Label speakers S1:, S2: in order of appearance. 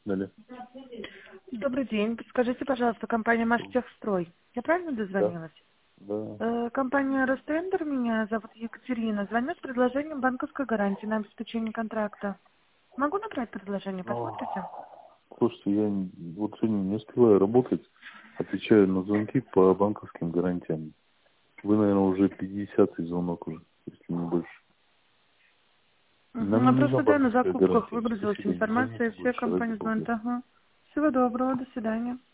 S1: Далее.
S2: Добрый день. Подскажите, пожалуйста, компания «Маштехстрой». Я правильно
S1: Да.
S2: дозвонилась?
S1: Да.
S2: Компания «Ростендер», меня зовут Екатерина. Звоню с предложением банковской гарантии на обеспечение контракта. Могу набрать предложение? Посмотрите.
S1: Слушайте, я вот сегодня не успеваю работать, отвечаю на звонки по банковским гарантиям. Вы, наверное, уже 50-й звонок уже, если не больше.
S2: А
S1: Нам не нужна
S2: просто, да, на
S1: банковская
S2: закупках
S1: гарантия.
S2: выгрузилась
S1: Спасибо, не
S2: информация,
S1: звоните
S2: все
S1: больше, ради
S2: компании звонят.
S1: бога.
S2: Ага. Всего доброго, до свидания.